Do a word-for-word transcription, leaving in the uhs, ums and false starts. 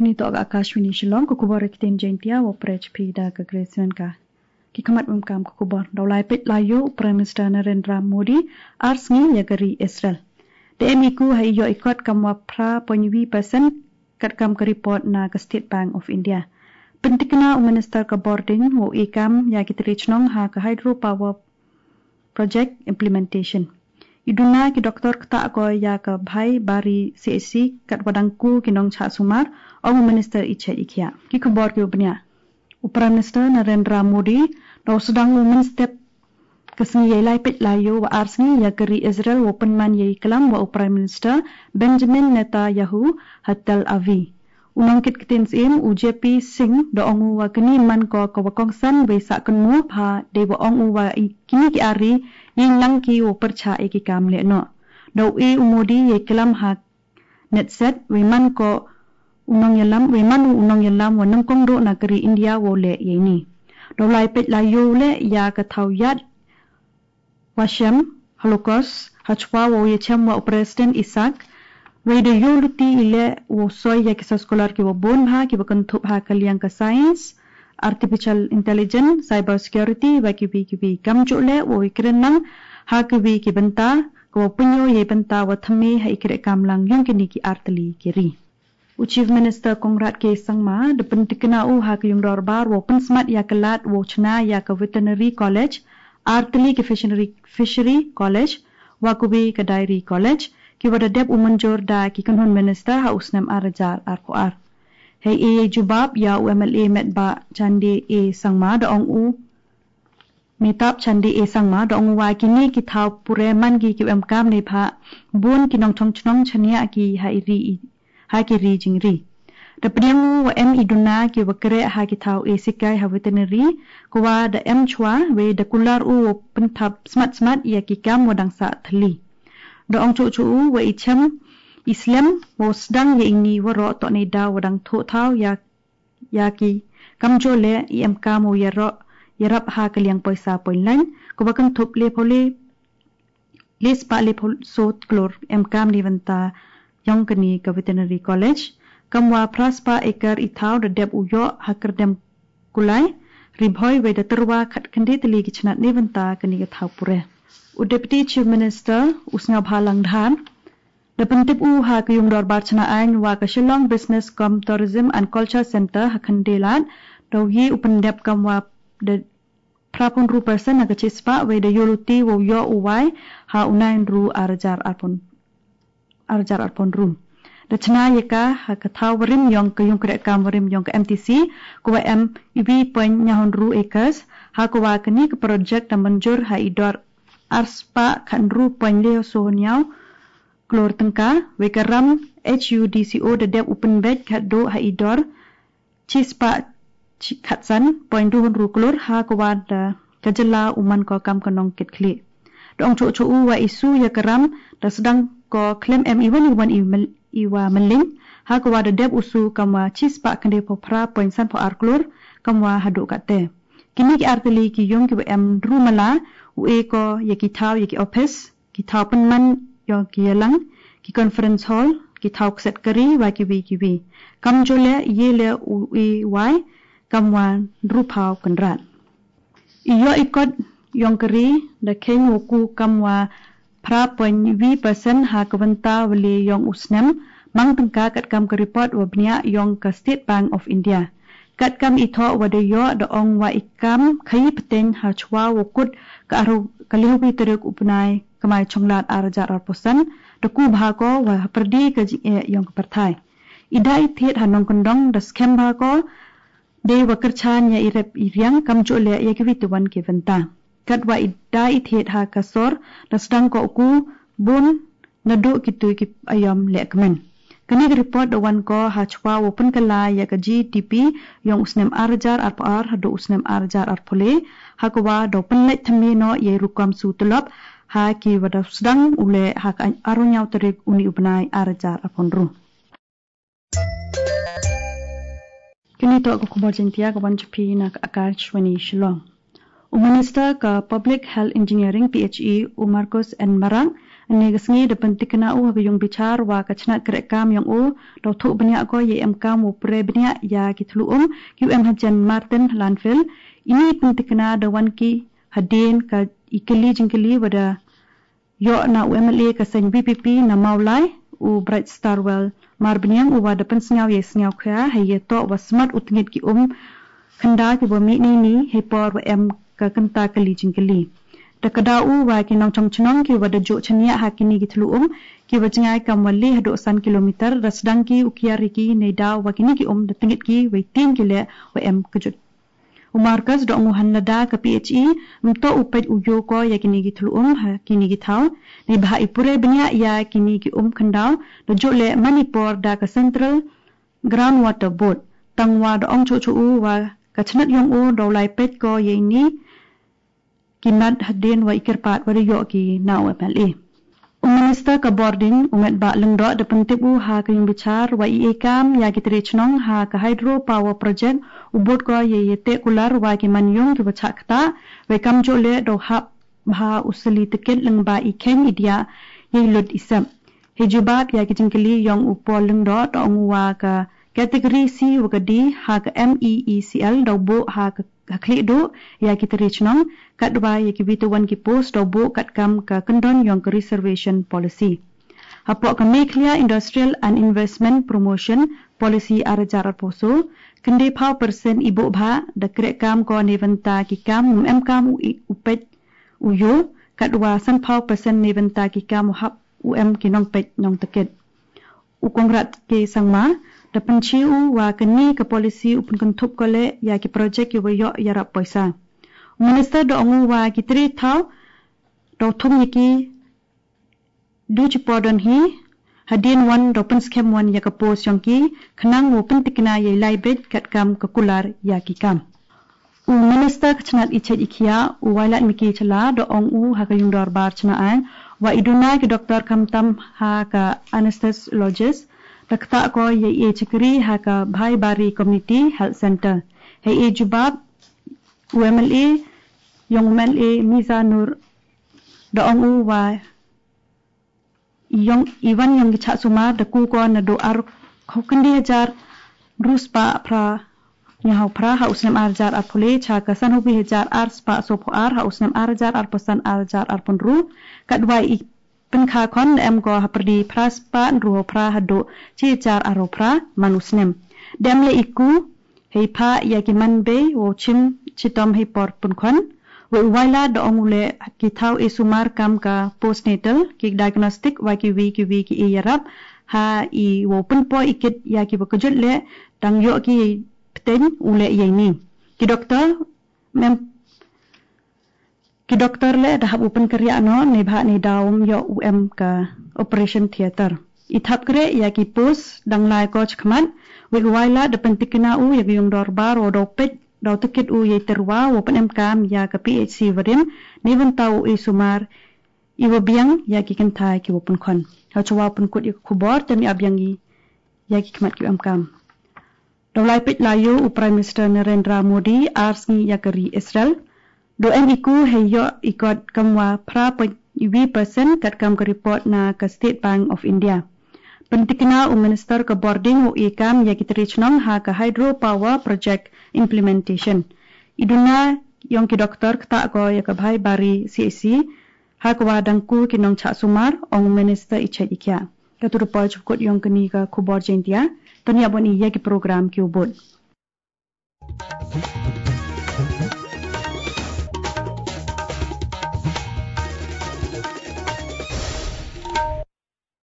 Kini to aga Akashwini Shillong ko kubor kitin jentia wo prech pida ka Graceman ka. Ki kamat mumkam ko kubor daulai pit layu Prime Minister Narendra Modi ars ngi yagari Israel. De emiku hai yo ikot kamwa pra ponwi percent kat kam ka report na ka State Bank of India. Pentikna u Minister ka boarding wo ikam ya kitrichnong ha ka hydropower project implementation. Iduna ki doktor kata ko ya ka bhai bari C S C kat wadangku kinong cha sumar ong minister ichet ikhya ki khabor ki ubnya Prime Minister Narendra Modi do sedang women step kesni yelai pit layo wa arsni ya keri Israel wo penman yei kelam wa Prime Minister Benjamin Netanyahu hatal avi unang kit kitin sim U J P Singh do ong wa kini man ko ko kongsan we sa kenu pha de wa ong wa kini ki ari yin lang ki wo percha e ki kam le no do e umodi ye kelam ha net set we man ko unong yalam we man unong yalam wa nam kong do na kari India wo le ye ni do lai pet la yo le ya ka thau yat washam holocaust hachwa wo ye cham wa president Isaac we de yo luti ile wo soy ya kisas scholar ki wo bon ha ki bakan thup ha kaliang ka science artificial intelligence cyber security wa ki bi ki bi kam chule wo ikren nang ha ki bi ki banta ko punyo ye banta wa thame ha ikre kam lang yang ki ni ki artli kiri u chief minister Kongrat ke sangma de pentikna u ha ki yung dor bar wo pen smart ya kalat wo chna ya ka veterinary college artli ki fishery fishery college wa ku bi ka dairy college ki wada dep umanjor da ki kanhon minister ha usnam arajar ar ko ar Hei e jubab ya U M L A met ba chandi e sangma da ong u metap chandi e sangma da ong wa kini ki thau pure man gi ki em kam nei pha bun ki nong thong chnong chania ki ha ri ha ki ri jing ri da priang wa em iduna ki wakre ha ki thau e sikai ha veterinary ko wa da em chwa we da kular u pen thap smart smart ya ki kam wadang sa thli da ong chu chu wa i cham Islam wo sedang ye ini waro to nei da wadang tho thau ya ya ki kamjo le I M K mo ya ro ya rap ha kaliang paisa poinlan ko bakang thop le phole les pa le phol so klor M K ni vanta yong kani ka veterinary college kamwa praspa ekar I thau da deb u yo ha kerdem kulai ribhoi we da terwa khat khandi tli ki chnat ni vanta kani ka thau pure u deputy chief minister usnga bhalang dhan The Pentip U ha kayong dorbar chanaan wa ka Shillong Business Com Tourism and Culture Center hakandelat daw yi upandep kam wa the prapun ru person na kachispa we the yoluti wo yo uwai ha unain ru arjar arpon arjar arpon ru the chana yeka ha kathaw warim yong kayong kre kam warim yong ka M T C ko wa M V point nyahon ru acres ha ko wa kani ka project na manjur ha idor arspa kan ru point leo so nyaw Klor tengka, wekaram H U D C O the dep open bed kat do ha idor, chispa katsan, point duhun ru klor ha kawada kajala uman ko kam kanong kitkli. Dong cho cho u wa isu ya karam, da sedang ko claim M iwan iwan iwa meling, ha kawada dep usu kamwa chispa kande popra point san po ar klor, kamwa hadu kate. Kini ki artili ki yung ki wa M rumala, u e ko ya ki tau ya ki office, ki tau penman yo ki lang ki conference hall ki thau set kari wa ki wi ki wi kam jole ye le u e y kam wan ru phau kanrat iyo ikot yong kari da kheng ku kam wa pra point wi percent ha kawanta wali yong usnam mang tengka kat kam ka report wa bnia yong ka State Bank of India kat kam itho wa de yo da ong wa ikam khai pten ha chwa wo kut ka aru kalihubi teruk upnai kamai chonglat arjar arposan daku bhago wa perdi ka yong perthai idai thet hanong kondong das kem bhago de wakarchan ya irep iryang kamjole ya kivituan ke venta kat wa idai thet ha kasor das dang ko ku bun nadu kitu ki ayam lekmen kani report dawan ko ha chwa open kala ya ka G D P yong usnem arjar arpar hadu usnem arjar arpole hakwa do penlet thamino ye rukam sutulop ha ki wada sedang ule ha arunyau terik uni ubnai arjar apon ru kini to ko khobor jentia ko banchupi na Akashwani Shillong u minister ka public health engineering P H E u Marcos N Marang Ini kesengi depan tikena u hak yung bicar wa kacnat kerekam yang u do tu banyak ko ye em kam u pre banyak ya kitluum Q M Hajan Martin Landfill ini pentikena dawan ki hadin ka ikeli jingkeli wada yo na U M L A kaseng B P P na maulai u Bright Starwell mar banyang u wa depan sengaw ye sengaw kya haye to wa smart u tingit ki um khanda ki bo mi ni ni he por wa em ka kenta keli jingkeli Takadau wa kinong chongchnong ki wada jo chania hakini gitluum ki wajngai kamwali hado san kilometer rasdang ki ukiari ki neida wa kini ki um datingit ki waiting ki le wa em kejut. Umarkas do nguhan lada ka P H E mto upet uyo ko ya kini gitluum hakini gitau ni baha ipure benya ya kini ki um khandau do jo le Manipur da ka Central Groundwater Board tangwa do ong chu chu wa kachnat yong u do lai pet ko ye ni kinat hadin wa ikirpat wa yo ki na U M L A. Um minister ka boarding umet ba lengdo de pentibu ha ka yung bicar wa I E kam ya ki trichnong ha ka hydro power project ubot ko ye yete kular wa ki manyong ki bachak ta wa kam jo le do ha ba usali tiket leng ba ikeng idia ye lud isam he jubab ya ki jingkeli yong upol lengdo to ngwa ka kategori C wa ka D ha ka M E E C L do bo ha ka klik do ya kita rechnong kat dua ya ki bituan ki post do bo kat kam ka kendon yang ke reservation policy apok ka Meklia Industrial and Investment Promotion Policy arajar poso kende pau persen ibu bha da krek kam ko neventa ki kam em kam upet uyo kat dua san pau persen neventa ki kam hap um kinong pet nong teket u kongrat ke sangma da penciu wa keni ke polisi upun kentup kole ya ki projek ki wayo ya rap poisa minister do ongu wa ki tri thau do thum ki du chi podon hi hadin wan do pen scam wan ya ka pos yong ki khnang wo pen tikna ye laibet kat kam ka kular ya ki kam u minister kchnat ichet ikhia u wailat miki chala do ongu ha ka yung dor bar chna an wa iduna ki doktor kamtam ha ka anesthesiologist Takta ko ye ye chikri ha ka Bhai Bari Community Health Center. He e jubab U M L A Yong M L A Mizanur doong u wa yong iwan yong gicha sumar da ku ko na do ar khokandi hajar ruspa pra nyahau pra ha usnam arjar ar phule cha ka san hobi hajar ar spa sopo ar ha usnam arjar ar pesan arjar ar punru kadwai pen kha kon em go haperdi praspa ruho pra hado chi char aro pra manusnem dem le iku hei pha yakiman be wo chim chitom hei por pun khon wo waila do ongule ki thau e sumar kam ka postnatal ki diagnostic wa ki wi ki wi ki e yarap ha i wo pun po ikit ya ki bakujut le tang yo ki pten ule ye ni ki doktor mem Ki doktor le dah open kerja no ni bha ni daum yo U M ka operation theater. Ithap kre ya ki pos dang lai coach khmat wi waila de pentikna u ya yung dor bar o do pet do tikit u ye terwa o pen em kam ya ka P H C varim ni wan tau e sumar i wo biang ya ki kan thai ki open khon. Ha chwa pun kut ik khubor tami abyang i ya ki khmat ki am kam. Do lai pet layu u Prime Minister Narendra Modi ars ni ya kari Israel do em iku heyo ikot kamwa pra wi persen kat kam ke report na ka State Bank of India. Pentikna u minister ke boarding u ikam ya kitrichnong ha ka hydro power project implementation. Iduna yong ki doktor kta ko ya ka Bhai Bari C C ha kwa dangku kinong cha sumar ong minister ichet ikya. Katu report chukot yong kini ka kubor jentia. Tanya boni ya ki program ki ubod.